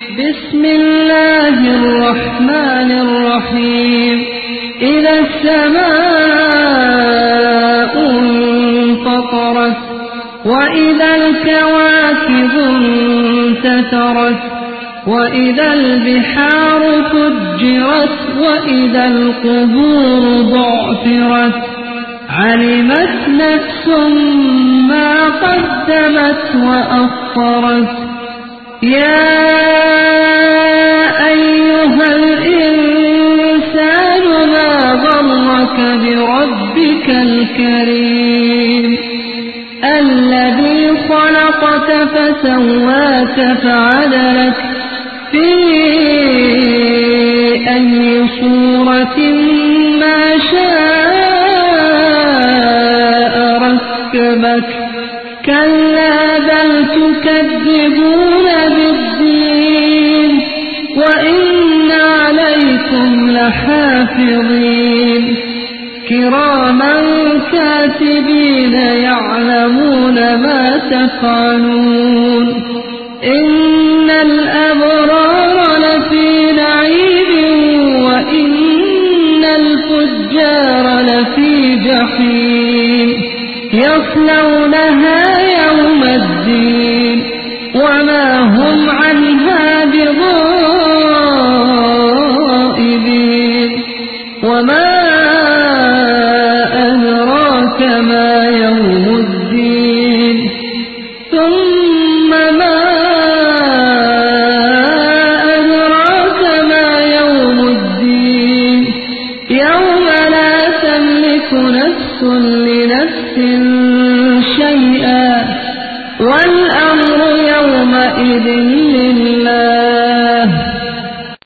بسم الله الرحمن الرحيم. إذا السماء انفطرت وإذا الكواكب انتثرت وإذا البحار فجرت وإذا القبور بعثرت علمت نفس ما قدمت وأخرت. يا أيها الإنسان ما غرك بربك الكريم الذي خلقك فسواك فعدلك في أي صورة ما شاء ركبك. كلا بل تكذبون بالدين وإن عليكم لحافظين كراما كاتبين يعلمون ما تفعلون. إن الأبرار لفي نعيم وإن الفجار لفي جحيم يصلونها يوم الدين وما هم عنها بغائبين. وما أدراك ما يوم الدين ثم ما أدراك ما يوم الدين يوم لا تملك نفس لنفس شيئا والأمر يومئذ لله.